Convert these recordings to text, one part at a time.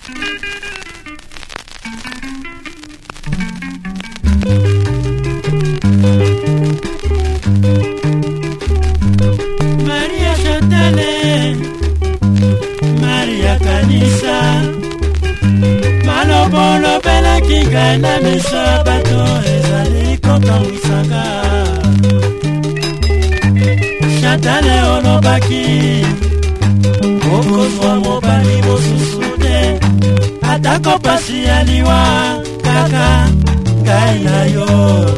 Maria Chantal, Maria Kanisa, malobolo bela kinga na miso bato ezali kokangisanga. Chantal olobaki okozwa mobali mosusu te, atako pasi ya liwa kaka ngai na yo.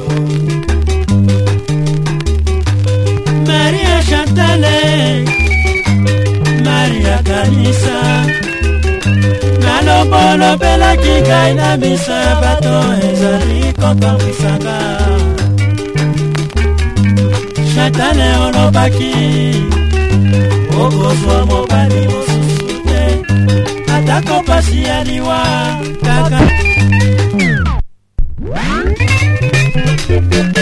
Maria Chantal, Maria Kanisa, malobolo bela kinga na miso ya bato ezali kokangisanga. Chantal olobaki okozwa mobali mosusu te, atako pasi ya liwa kaka